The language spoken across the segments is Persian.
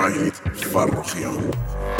وحید فرخیان.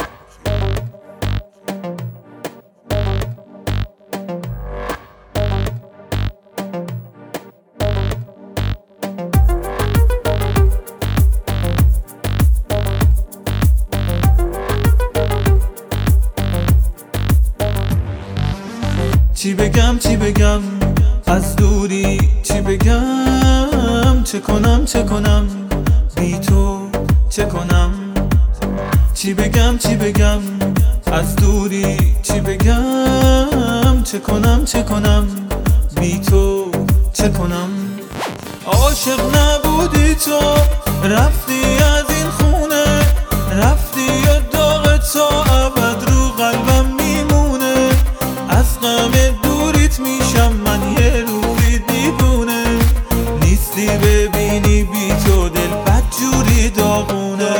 چی بگم از دوری، چی بگم چه کنم بی تو چه کنم. چی بگم از دوری، چی بگم چه کنم بی تو چه کنم. عاشق نبودی تو، رفتی از این خونه، رفتی و داغ تو ابد رو قلبم میمونه. از غم دوریت میشم من یه روزی دیوونه، نیستی ببینی بی تو دل بدجوری داغونه.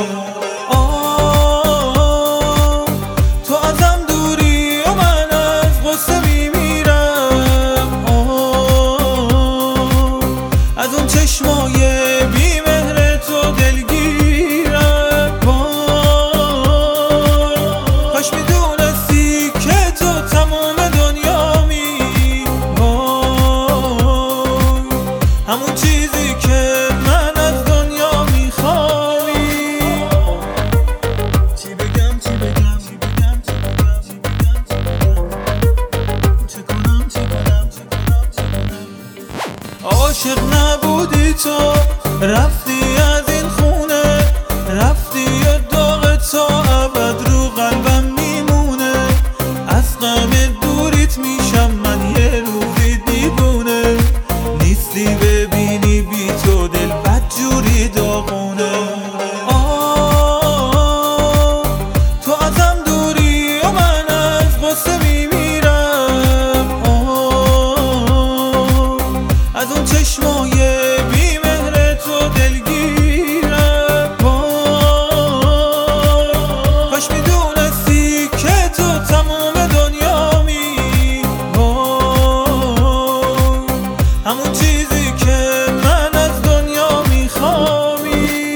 تو ازم دوری و من از غصه میمیرم. از اون چشمای بی مهر تو دلگیرم. کاش میدونستی که تو تمام دنیامی، همون چیزی که من از دنیا میخوایی. چی بگم چه کنم. عاشق نبودی تو، رفتی از این خونه، رفتی و داغ تو ابد رو قلبم میمونه. از غم دوریت میشم من یه روزی دیوونه، نیستی ببینی بی تو دل بدجوری داغونه. تو ازم دوری و من از غصه میمیرم. از اون چشمای بی مهر تو دلگیرم. کاش میدونستی که تو تمام دنیامی، همون چیزی که من از دنیا میخوایی.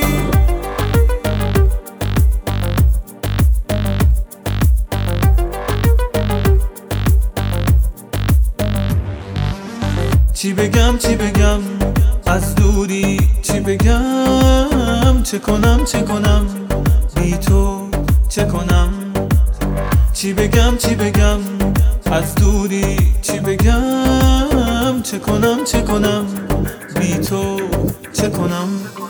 چی بگم از دوری، چی بگم چه کنم بی تو چه کنم. چی بگم از دوری، چی بگم چه کنم بی تو چه کنم.